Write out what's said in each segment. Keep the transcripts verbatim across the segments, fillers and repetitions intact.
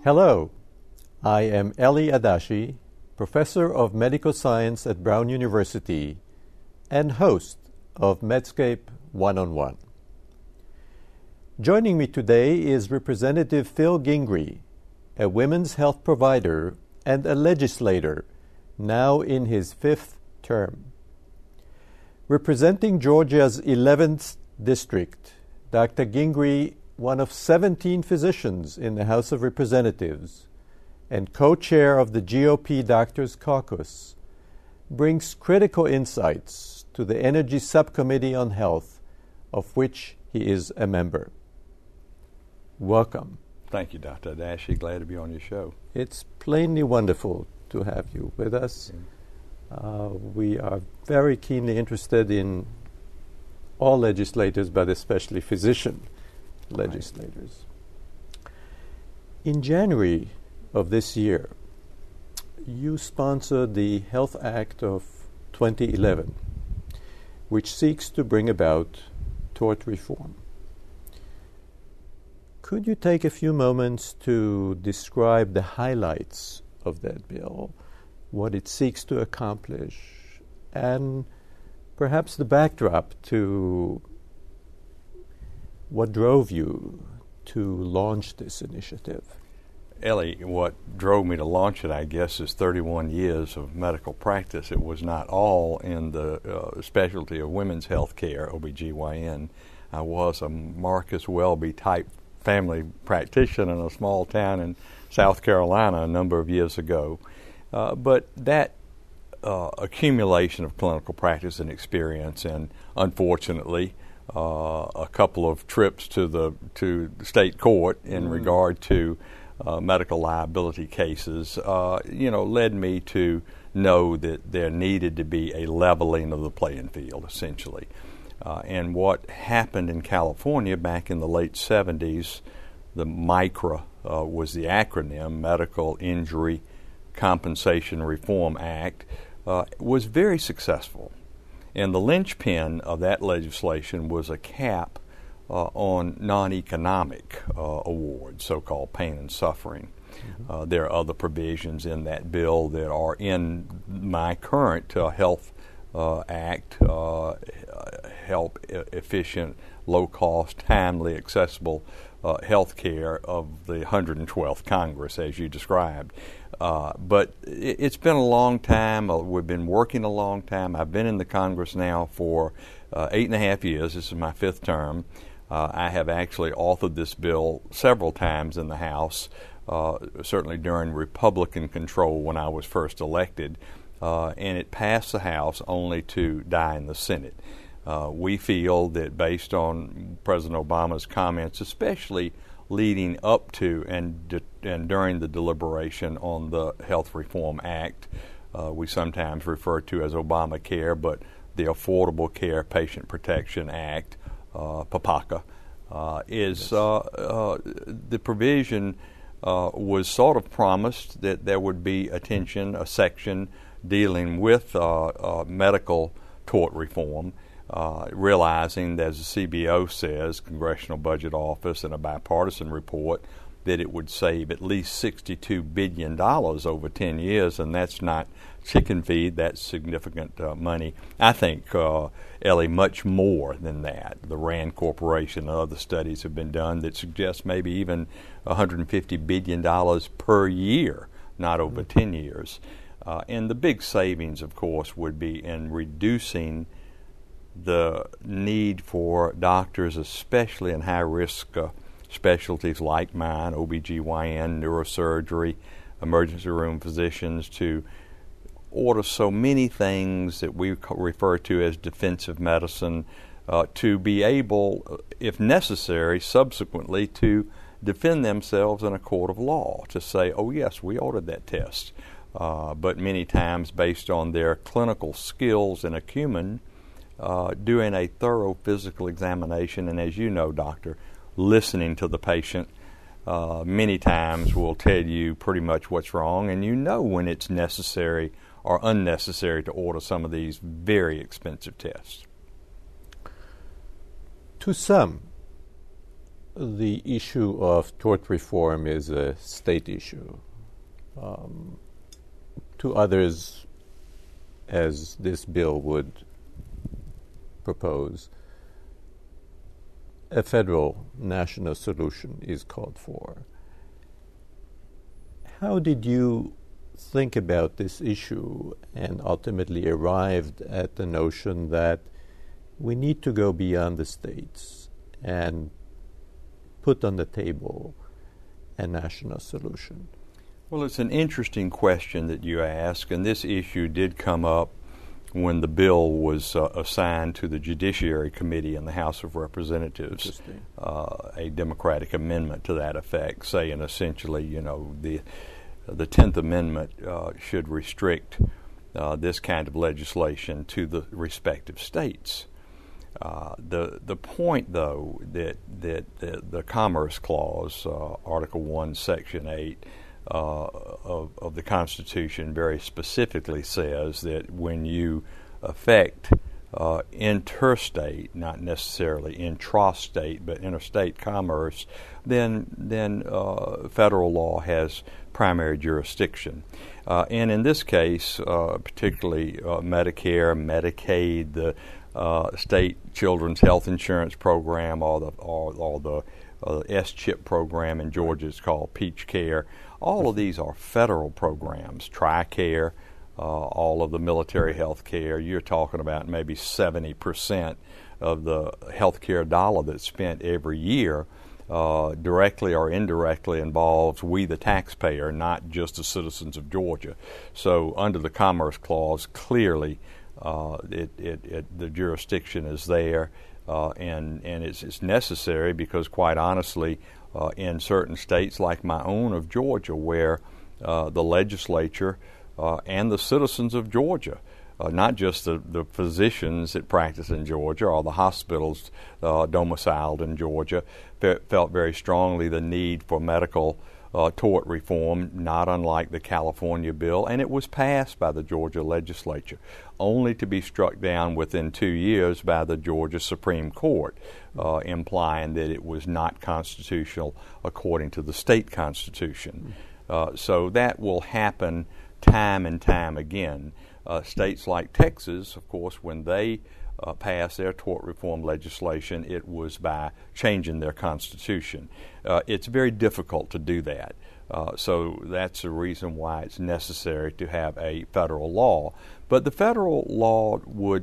Hello, I am Eli Adashi, Professor of Medical Science at Brown University and host of Medscape One-on-One. Joining me today is Representative Phil Gingrey, a women's health provider and a legislator, now in his fifth term. Representing Georgia's eleventh District, Doctor Gingrey, one of seventeen physicians in the House of Representatives and co-chair of the G O P Doctors Caucus, brings critical insights to the Energy Subcommittee on Health, of which he is a member. Welcome. Thank you, Doctor Adashi. Glad to be on your show. It's plainly wonderful to have you with us. Uh, we are very keenly interested in all legislators, but especially physician legislators. Right. In January of this year, you sponsored the Health Act of twenty eleven, which seeks to bring about tort reform. Could you take a few moments to describe the highlights of that bill, what it seeks to accomplish, and perhaps the backdrop to what drove you to launch this initiative? Ellie, what drove me to launch it, I guess, is thirty-one years of medical practice. It was not all in the uh, specialty of women's health care, O B G Y N. I was a Marcus Welby type family practitioner in a small town in South Carolina a number of years ago. Uh, but that uh, accumulation of clinical practice and experience, and unfortunately, uh, a couple of trips to the to the state court in mm. regard to uh, medical liability cases, uh, you know, led me to know that there needed to be a leveling of the playing field, essentially. Uh, and what happened in California back in the late seventies, the MICRA uh, was the acronym, Medical Injury Compensation Reform Act, uh, was very successful. And the linchpin of that legislation was a cap uh, on non-economic uh, awards, so-called pain and suffering. Mm-hmm. Uh, there are other provisions in that bill that are in my current uh, Health uh, Act, uh, help e- efficient, low-cost, timely, accessible uh, health care of the one hundred twelfth Congress, as you described. Uh, but it, it's been a long time. Uh, we've been working a long time. I've been in the Congress now for uh, eight and a half years. This is my fifth term. Uh, I have actually authored this bill several times in the House, uh, certainly during Republican control when I was first elected, uh, and it passed the House only to die in the Senate. Uh, we feel that based on President Obama's comments, especially leading up to and de- and during the deliberation on the Health Reform Act, uh, we sometimes refer to as Obamacare, but the Affordable Care Patient Protection Act, uh, PAPACA, uh, is uh, uh, the provision uh, was sort of promised that there would be attention, a section dealing with uh, uh, medical tort reform. Uh, realizing that, as the C B O says, Congressional Budget Office, in a bipartisan report, that it would save at least sixty-two billion dollars over ten years, and that's not chicken feed, that's significant uh, money. I think, uh, Ellie, much more than that. The RAND Corporation and other studies have been done that suggest maybe even one hundred fifty billion dollars per year, not over mm-hmm. ten years. Uh, and the big savings, of course, would be in reducing the need for doctors, especially in high-risk uh, specialties like mine, O B G Y N, neurosurgery, emergency room physicians, to order so many things that we refer to as defensive medicine, uh, to be able, if necessary, subsequently to defend themselves in a court of law, to say, oh yes, we ordered that test. Uh, but many times, based on their clinical skills and acumen, Uh, doing a thorough physical examination, and as you know, doctor, listening to the patient uh, many times will tell you pretty much what's wrong, and you know when it's necessary or unnecessary to order some of these very expensive tests. To some, the issue of tort reform is a state issue. Um, to others, as this bill would propose, a federal national solution is called for. How did you think about this issue and ultimately arrived at the notion that we need to go beyond the states and put on the table a national solution? Well, it's an interesting question that you ask, and this issue did come up when the bill was uh, assigned to the Judiciary Committee in the House of Representatives, uh, a Democratic amendment to that effect, saying essentially, you know, the the tenth Amendment uh, should restrict uh, this kind of legislation to the respective states. Uh, the the point, though, that that the, the Commerce Clause, uh, Article One, Section Eight uh, of of the Constitution, very specifically says that when you affect uh, interstate, not necessarily intrastate, but interstate commerce, then then uh, federal law has primary jurisdiction. Uh, and in this case, uh, particularly uh, Medicare, Medicaid, the uh, state children's health insurance program, or the or, or the uh, S CHIP program in Georgia is called Peach Care. All of these are federal programs. TRICARE, uh, all of the military health care. You're talking about maybe seventy percent of the health care dollar that's spent every year Uh, directly or indirectly involves we the taxpayer, not just the citizens of Georgia. So under the Commerce Clause, clearly uh, it, it, it, the jurisdiction is there, uh, and, and it's, it's necessary because, quite honestly, uh, in certain states like my own of Georgia, where uh, the legislature uh, and the citizens of Georgia, Uh, not just the, the physicians that practice in Georgia or the hospitals uh, domiciled in Georgia, fe- felt very strongly the need for medical uh, tort reform, not unlike the California bill, and it was passed by the Georgia legislature, only to be struck down within two years by the Georgia Supreme Court, uh, implying that it was not constitutional according to the state constitution. Uh, so that will happen time and time again. Uh, states like Texas, of course, when they uh, passed their tort reform legislation, it was by changing their constitution. Uh, it's very difficult to do that. Uh, so that's the reason why it's necessary to have a federal law. But the federal law would,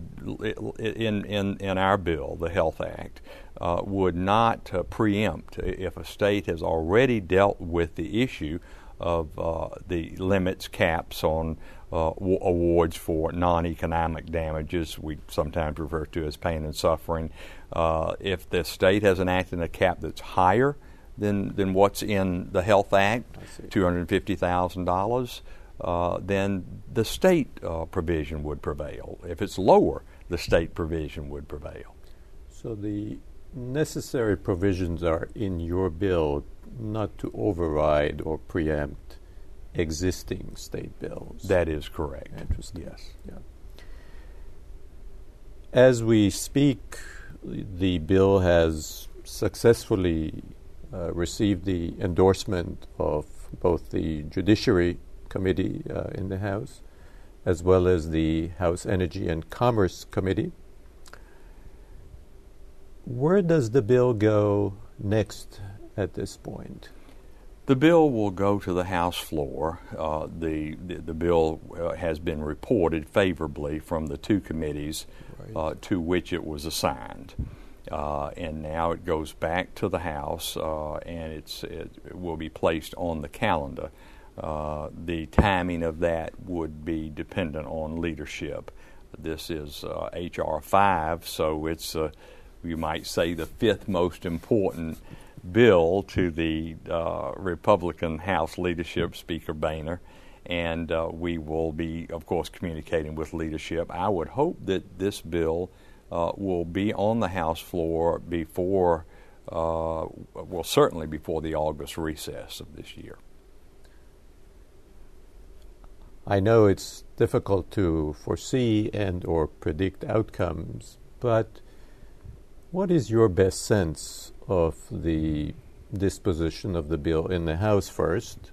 in in, in our bill, the Health Act, uh, would not uh, preempt if a state has already dealt with the issue of uh, the limits, caps on uh, w- awards for non-economic damages, we sometimes refer to as pain and suffering. Uh, if the state has enacted a cap that's higher than, than what's in the Health Act, two hundred fifty thousand dollars, uh, then the state uh, provision would prevail. If it's lower, the state provision would prevail. So the necessary provisions are in your bill not to override or preempt existing state bills. That is correct. Interesting. Yes. Yeah. As we speak, the bill has successfully uh, received the endorsement of both the Judiciary Committee uh, in the House, as well as the House Energy and Commerce Committee. Where does the bill go next at this point? The bill will go to the House floor. Uh, the, the the bill uh, has been reported favorably from the two committees right. uh, to which it was assigned, uh, and now it goes back to the House, uh, and it's it will be placed on the calendar. Uh, the timing of that would be dependent on leadership. This is uh, H R five, so it's uh, you might say the fifth most important bill to the uh, Republican House leadership, Speaker Boehner, and uh, we will be, of course, communicating with leadership. I would hope that this bill uh, will be on the House floor before, uh, well, certainly before the August recess of this year. I know it's difficult to foresee and or predict outcomes, but What is your best sense of the disposition of the bill in the House first,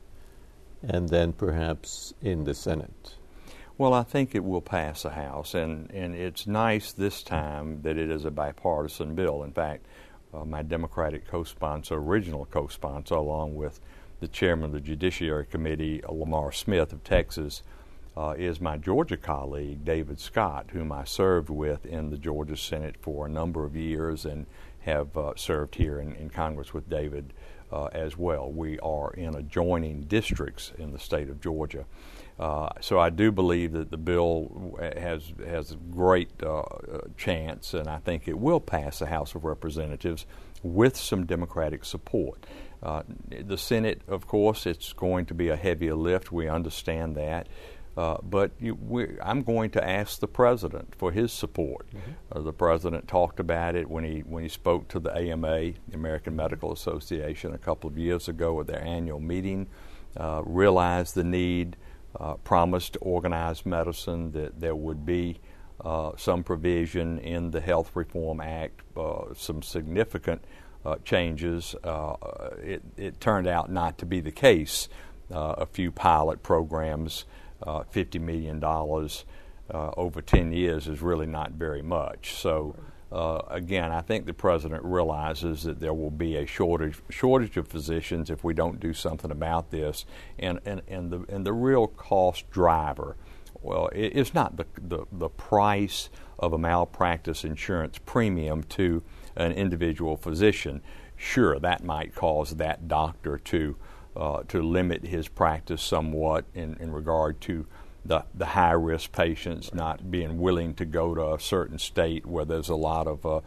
and then perhaps in the Senate? Well, I think it will pass the House, and, and it's nice this time that it is a bipartisan bill. In fact, uh, my Democratic co-sponsor, original co-sponsor, along with the chairman of the Judiciary Committee, Lamar Smith of Texas, uh, is my Georgia colleague, David Scott, whom I served with in the Georgia Senate for a number of years and have uh, served here in, in Congress with David uh, as well. We are in adjoining districts in the state of Georgia. Uh, so I do believe that the bill has has a great uh, chance, and I think it will pass the House of Representatives with some Democratic support. Uh, the Senate, of course, it's going to be a heavier lift. We understand that. Uh, but you, we, I'm going to ask the President for his support. Mm-hmm. Uh, the President talked about it when he when he spoke to the A M A, the American Medical Association, a couple of years ago at their annual meeting, uh, realized the need, uh, promised to organize medicine, that there would be uh, some provision in the Health Reform Act, uh, some significant uh, changes. Uh, it, it turned out not to be the case. Uh, a few pilot programs, Uh, fifty million dollars uh, over ten years is really not very much. So, uh, again, I think the President realizes that there will be a shortage shortage of physicians if we don't do something about this. And, and, and, the, and the real cost driver, well, it, it's not the, the, the price of a malpractice insurance premium to an individual physician. Sure, that might cause that doctor to Uh, to limit his practice somewhat in, in regard to the, the high-risk patients not being willing to go to a certain state where there's a lot of uh,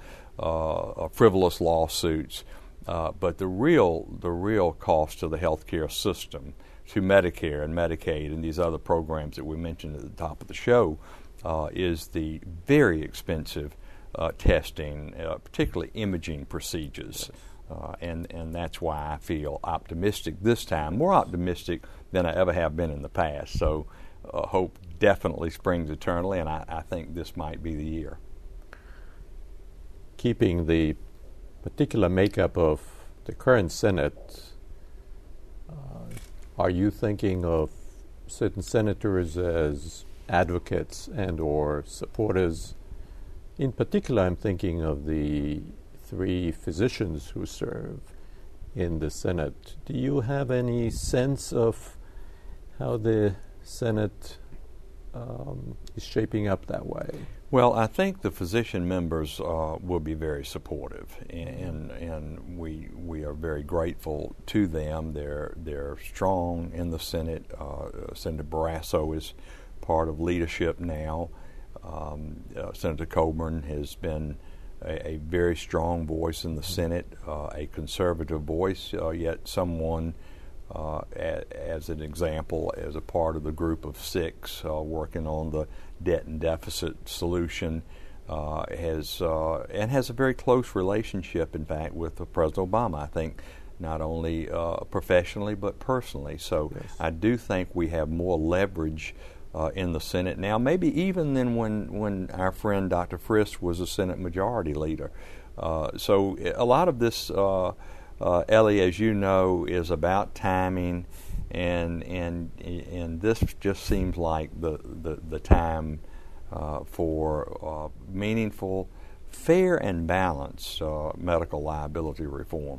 uh, frivolous lawsuits. Uh, but the real the real cost to the healthcare system, to Medicare and Medicaid and these other programs that we mentioned at the top of the show, uh, is the very expensive uh, testing, uh, particularly imaging procedures. Uh, and, and that's why I feel optimistic this time, more optimistic than I ever have been in the past. So uh, hope definitely springs eternally, and I, I think this might be the year. Keeping the particular makeup of the current Senate, uh, are you thinking of certain senators as advocates and or supporters? In particular, I'm thinking of the three physicians who serve in the Senate. Do you have any sense of how the Senate um, is shaping up that way? Well, I think the physician members uh, will be very supportive, and and we we are very grateful to them. They're they're strong in the Senate. Uh, Senator Barrasso is part of leadership now. Um, uh, Senator Coburn has been A, a very strong voice in the Senate, uh, a conservative voice, uh, yet someone, uh, a, as an example, as a part of the group of six uh, working on the debt and deficit solution, uh, has uh, and has a very close relationship, in fact, with uh, President Obama. I think not only uh, professionally but personally. So yes. I do think we have more leverage Uh, in the Senate now, maybe even than when, when our friend Doctor Frist was a Senate Majority Leader. Uh, so a lot of this, uh, uh, Ellie, as you know, is about timing, and and and this just seems like the the, the time uh, for uh, meaningful, fair, and balanced uh, medical liability reform.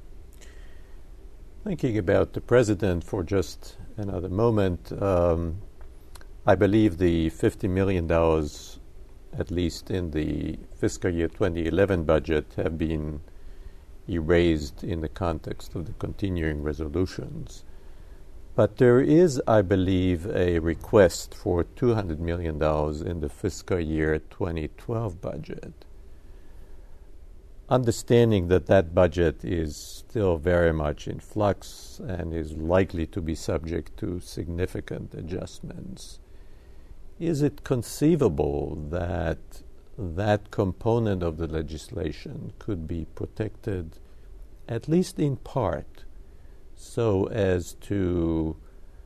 Thinking about the President for just another moment. Um, I believe the fifty million dollars, at least in the fiscal year twenty eleven budget, have been erased in the context of the continuing resolutions. But there is, I believe, a request for two hundred million dollars in the fiscal year twenty twelve budget. Understanding that that budget is still very much in flux and is likely to be subject to significant adjustments, is it conceivable that that component of the legislation could be protected, at least in part, so as to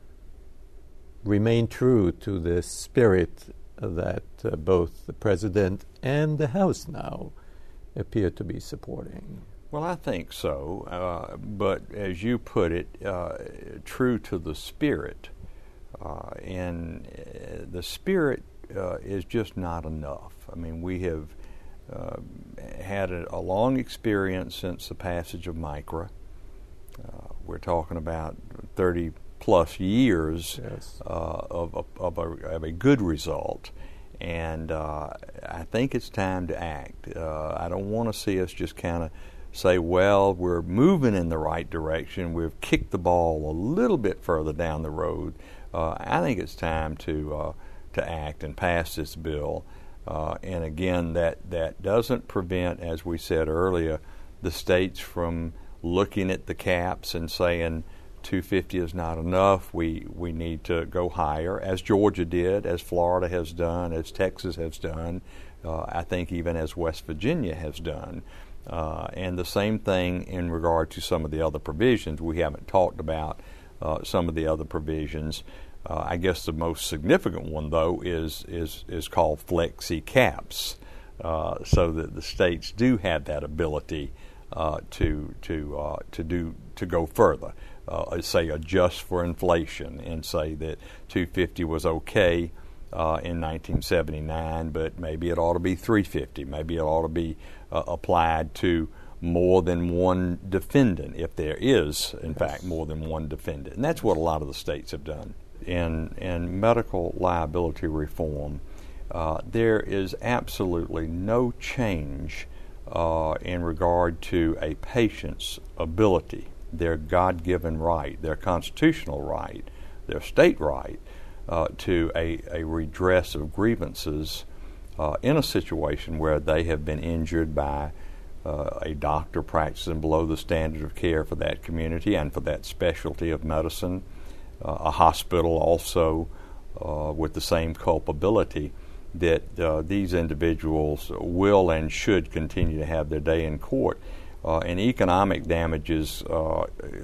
remain true to the spirit that uh, both the President and the House now appear to be supporting. Well, I think so, uh, but as you put it, uh, true to the spirit, uh, and uh, the spirit uh, is just not enough. I mean, we have uh, had a, a long experience since the passage of MICRA. Uh, we're talking about thirty plus years Yes. uh, of, of, of, a, of a good result. And uh, I think it's time to act. Uh, I don't want to see us just kind of say, well, we're moving in the right direction. We've kicked the ball a little bit further down the road. Uh, I think it's time to uh, to act and pass this bill. Uh, and again, that, that doesn't prevent, as we said earlier, the states from looking at the caps and saying two hundred fifty is not enough. We we need to go higher, as Georgia did, as Florida has done, as Texas has done. Uh, I think even as West Virginia has done. Uh, and the same thing in regard to some of the other provisions. We haven't talked about uh, some of the other provisions. Uh, I guess the most significant one, though, is is is called flexi caps, uh, so that the states do have that ability uh, to to uh, to do to go further. Uh, say adjust for inflation and say that two hundred fifty was okay uh, in nineteen seventy-nine, but maybe it ought to be three hundred fifty. Maybe it ought to be uh, applied to more than one defendant, if there is, in yes. fact, more than one defendant. And that's what a lot of the states have done. In, in medical liability reform, uh, there is absolutely no change uh, in regard to a patient's ability, their God-given right, their constitutional right, their state right uh, to a, a redress of grievances uh, in a situation where they have been injured by uh, a doctor practicing below the standard of care for that community and for that specialty of medicine, uh, a hospital also uh, with the same culpability, that uh, these individuals will and should continue to have their day in court. Uh, and economic damages, uh,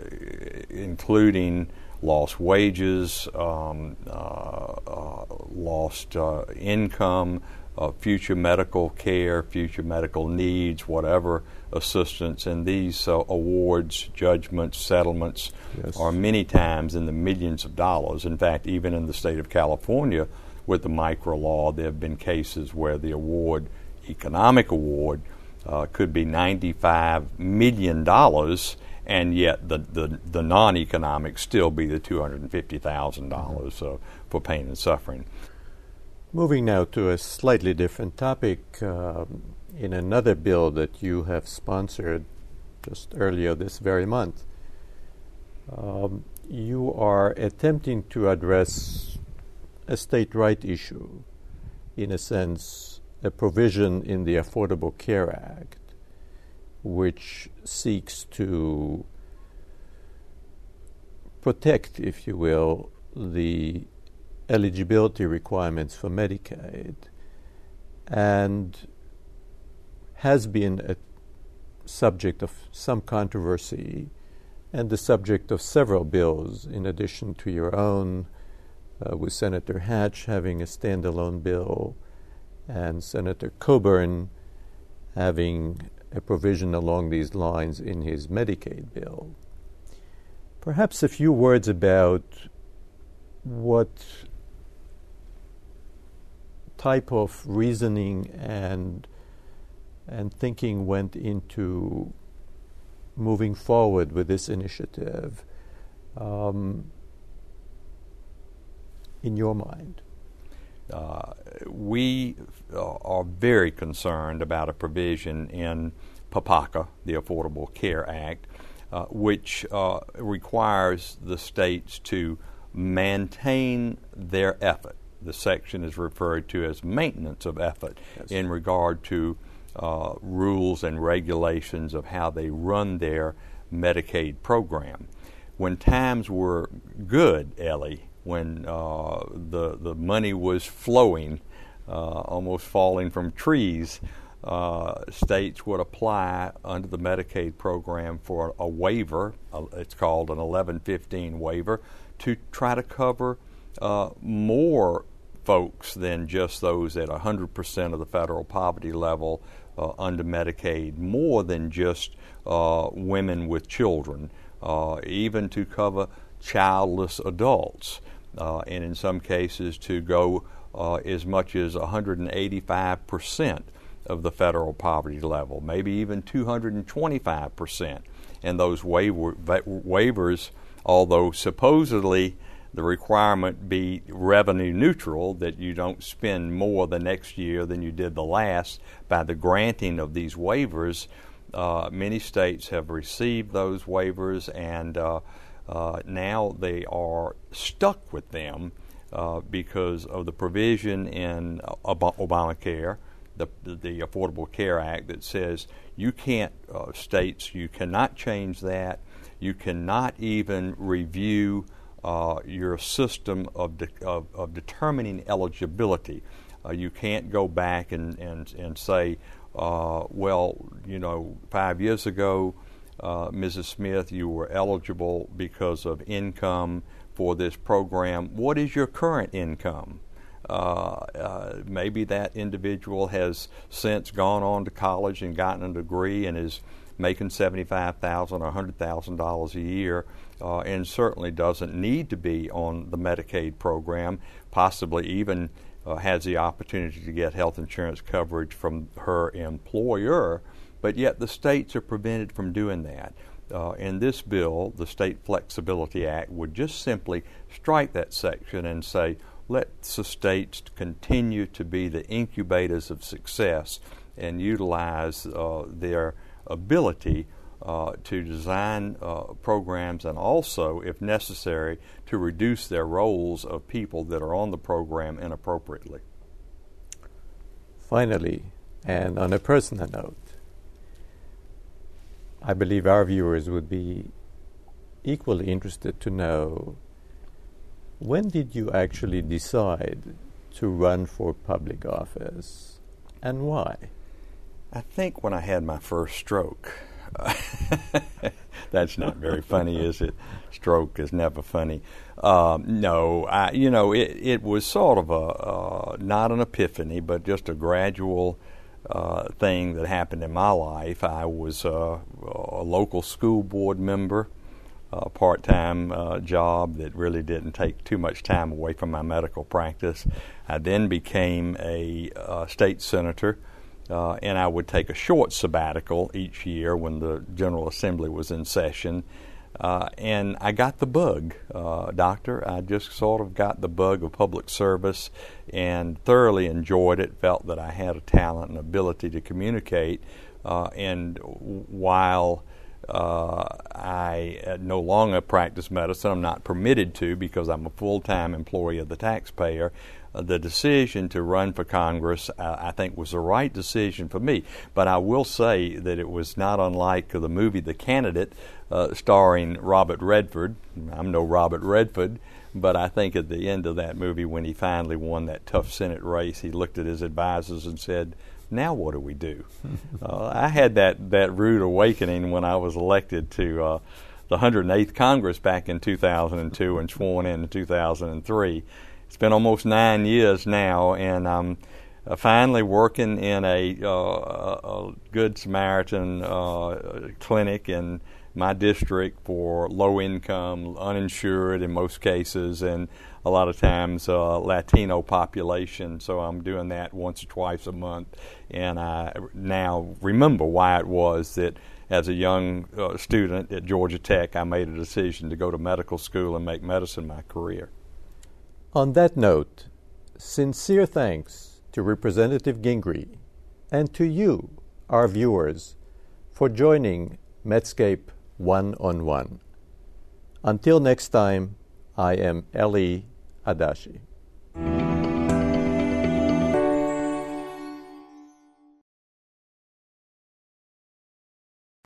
including lost wages, um, uh, uh, lost uh, income, uh, future medical care, future medical needs, whatever assistance, and these uh, awards, judgments, settlements yes. are many times in the millions of dollars. In fact, even in the state of California, with the MICRA law, there have been cases where the award, economic award, Uh, could be ninety-five million dollars, and yet the, the, the non-economic still be the two hundred fifty thousand dollars mm-hmm. uh, for pain and suffering. Moving now to a slightly different topic, uh, in another bill that you have sponsored just earlier this very month, um, you are attempting to address a state right issue, in a sense, a provision in the Affordable Care Act which seeks to protect, if you will, the eligibility requirements for Medicaid, and has been a subject of some controversy and the subject of several bills, in addition to your own, uh, with Senator Hatch having a standalone bill, and Senator Coburn having a provision along these lines in his Medicaid bill. Perhaps a few words about what type of reasoning and and thinking went into moving forward with this initiative um, in your mind. Uh, we uh, are very concerned about a provision in PAPACA, the Affordable Care Act, uh, which uh, requires the states to maintain their effort. The section is referred to as maintenance of effort yes. in regard to uh, rules and regulations of how they run their Medicaid program. When times were good, Ellie, when uh, the the money was flowing, uh, almost falling from trees, uh, states would apply under the Medicaid program for a waiver. Uh, it's called an eleven fifteen waiver, to try to cover uh, more folks than just those at one hundred percent of the federal poverty level uh, under Medicaid, more than just uh, women with children, uh, even to cover childless adults, uh, and in some cases to go uh, as much as one hundred eighty-five percent of the federal poverty level, maybe even two hundred twenty-five percent. And those waiver, waivers, although supposedly the requirement be revenue neutral, that you don't spend more the next year than you did the last by the granting of these waivers, uh, many states have received those waivers, and uh, uh, now they are stuck with them uh, because of the provision in Ob- Obamacare, the, the Affordable Care Act, that says you can't, uh, states, you cannot change that. You cannot even review uh, your system of, de- of, of determining eligibility. Uh, you can't go back and, and, and say, uh, well, you know, five years ago, uh, Missus Smith, you were eligible because of income for this program. What is your current income? Uh, uh, maybe that individual has since gone on to college and gotten a degree and is making seventy-five thousand dollars or one hundred thousand dollars a year, uh, and certainly doesn't need to be on the Medicaid program, possibly even uh, has the opportunity to get health insurance coverage from her employer, but yet the states are prevented from doing that. Uh, in this bill, the State Flexibility Act would just simply strike that section and say, let the states continue to be the incubators of success and utilize uh, their ability uh, to design uh, programs, and also, if necessary, to reduce their rolls of people that are on the program inappropriately. Finally, and on a personal note, I believe our viewers would be equally interested to know, when did you actually decide to run for public office, and why? I think when I had my first stroke. That's not very funny, is it? Stroke is never funny. Um, no, I, you know, it, it was sort of a, uh, not an epiphany, but just a gradual uh, thing that happened in my life. I was uh, a local school board member, a part-time uh, job that really didn't take too much time away from my medical practice. I then became a uh, state senator, uh, and I would take a short sabbatical each year when the General Assembly was in session. Uh, and I got the bug, uh, Doctor. I just sort of got the bug of public service and thoroughly enjoyed it, felt that I had a talent and ability to communicate. Uh, and while Uh, I uh, no longer practice medicine, I'm not permitted to because I'm a full-time employee of the taxpayer, uh, the decision to run for Congress, uh, I think, was the right decision for me. But I will say that it was not unlike the movie The Candidate, uh, starring Robert Redford. I'm no Robert Redford, but I think at the end of that movie, when he finally won that tough Senate race, he looked at his advisors and said, now what do we do? uh, I had that, that rude awakening when I was elected to uh, the one hundred eighth Congress back in two thousand two and sworn in in two thousand three. It's been almost nine years now, and I'm uh, finally working in a, uh, a Good Samaritan uh, clinic in my district for low income, uninsured in most cases, and a lot of times uh, Latino population. So I'm doing that once or twice a month, and I now remember why it was that as a young uh, student at Georgia Tech, I made a decision to go to medical school and make medicine my career. On that note, sincere thanks to Representative Gingrey and to you, our viewers, for joining Medscape One-on-One. Until next time, I am Eli Adachi.